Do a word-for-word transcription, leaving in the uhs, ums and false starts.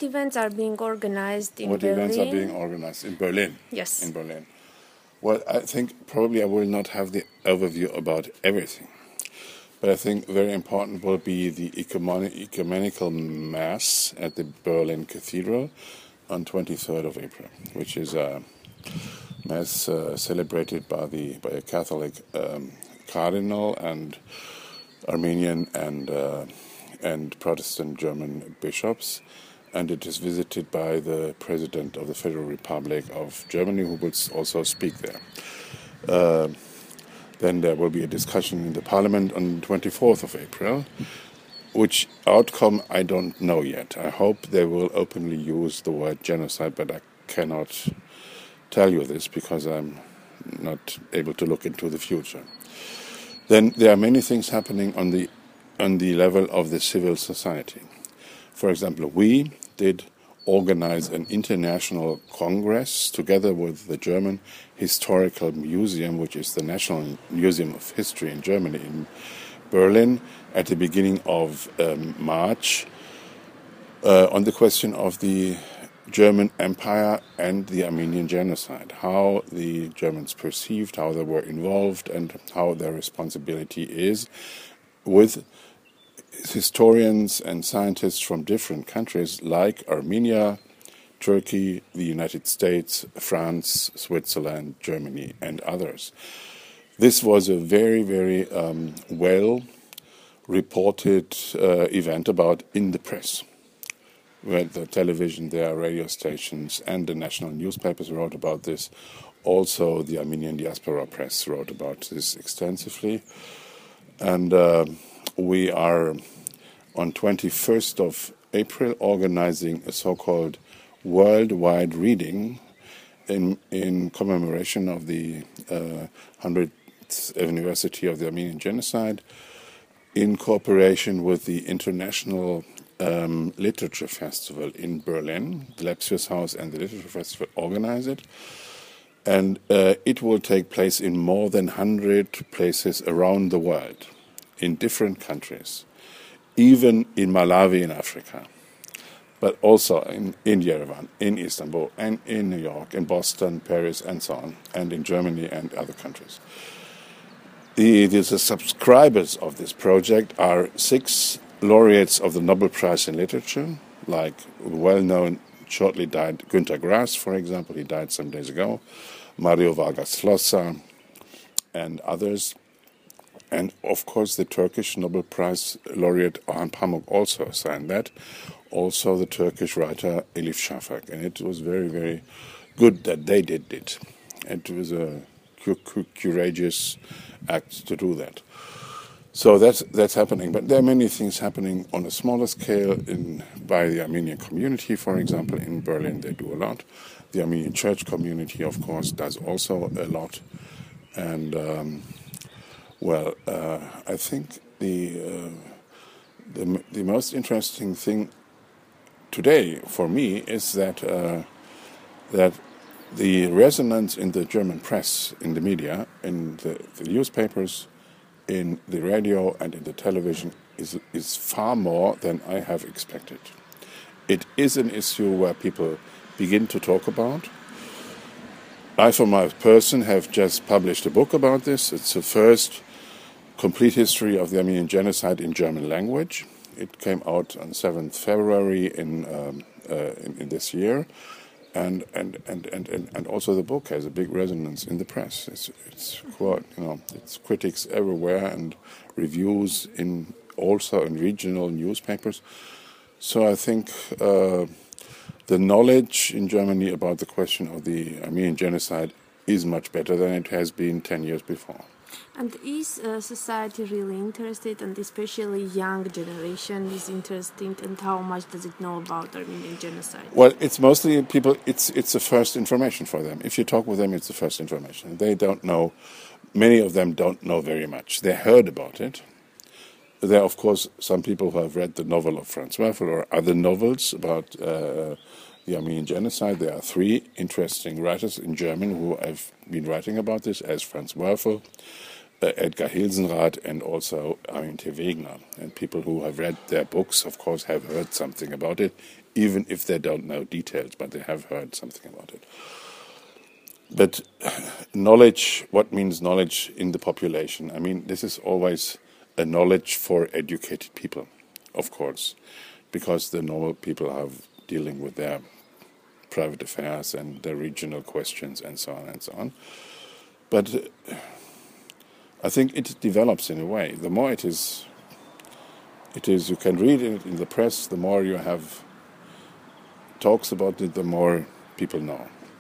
what events are being organized in what Berlin? What events are being organized in Berlin? Yes. In Berlin. Well, I think probably I will not have the overview about everything. But I think very important will be the ecumenical mass at the Berlin Cathedral on twenty-third of April, which is a mass uh, celebrated by the by a Catholic um, cardinal and Armenian and uh, and Protestant German bishops, and it is visited by the President of the Federal Republic of Germany, who will also speak there. Uh, then there will be a discussion in the Parliament on the twenty-fourth of April, which outcome I don't know yet. I hope they will openly use the word genocide, but I cannot tell you this because I'm not able to look into the future. Then there are many things happening on the on the level of the civil society. For example, we did organize an international congress together with the German Historical Museum, which is the National Museum of History in Germany, in Berlin, at the beginning of um, March, uh, on the question of the German Empire and the Armenian genocide, how the Germans perceived, how they were involved, and how their responsibility is, with historians and scientists from different countries like Armenia, Turkey, the United States, France, Switzerland, Germany, and others. This was a very, very um, well reported uh, event about in the press, where the television, their radio stations, and the national newspapers wrote about this. Also, the Armenian diaspora press wrote about this extensively. And uh, we are on twenty-first of April organizing a so-called worldwide reading in in commemoration of the uh, hundredth anniversary of the Armenian genocide, in cooperation with the International um, Literature Festival in Berlin. The Lepsius House and the Literature Festival organize it. And uh, it will take place in more than one hundred places around the world, in different countries, even in Malawi in Africa, but also in, in Yerevan, in Istanbul, and in New York, in Boston, Paris, and so on, and in Germany and other countries. The, the, the subscribers of this project are six laureates of the Nobel Prize in Literature, like well-known, shortly died Günter Grass, for example. He died some days ago. Mario Vargas Llosa, and others. And, of course, the Turkish Nobel Prize laureate Orhan Pamuk also signed that. Also the Turkish writer Elif Shafak. And it was very, very good that they did it. It was a courageous act to do that. So that's that's happening. But there are many things happening on a smaller scale in by the Armenian community, for example. In Berlin, they do a lot. The Armenian church community, of course, does also a lot. And... Um, Well, uh, I think the, uh, the the most interesting thing today for me is that uh, that the resonance in the German press, in the media, in the, the newspapers, in the radio, and in the television is is far more than I have expected. It is an issue where people begin to talk about. I, for my person, have just published a book about this. It's the first complete history of the Armenian genocide in German language. It came out on seventh of February in, um, uh, in in this year, and and, and, and, and and also the book has a big resonance in the press. It's it's quite, you know, it's critics everywhere and reviews in also in regional newspapers. So I think uh, the knowledge in Germany about the question of the Armenian genocide is much better than it has been ten years before. And is uh, society really interested, and especially young generation is interested, and how much does it know about Armenian genocide? Well, it's mostly people, it's it's the first information for them. If you talk with them, it's the first information. They don't know, many of them don't know very much. They heard about it. There are, of course, some people who have read the novel of Franz Werfel or other novels about uh, the Armenian genocide. There are three interesting writers in German who have been writing about this, as Franz Werfel, uh, Edgar Hilsenrath, and also Armin T. Wegener. And people who have read their books, of course, have heard something about it even if they don't know details, but they have heard something about it. But knowledge, what means knowledge in the population? I mean, this is always a knowledge for educated people, of course, because the normal people are dealing with their private affairs and their regional questions and so on and so on. But uh, I think it develops in a way. The more it is, it is you can read it in the press, the more you have talks about it, the more people know.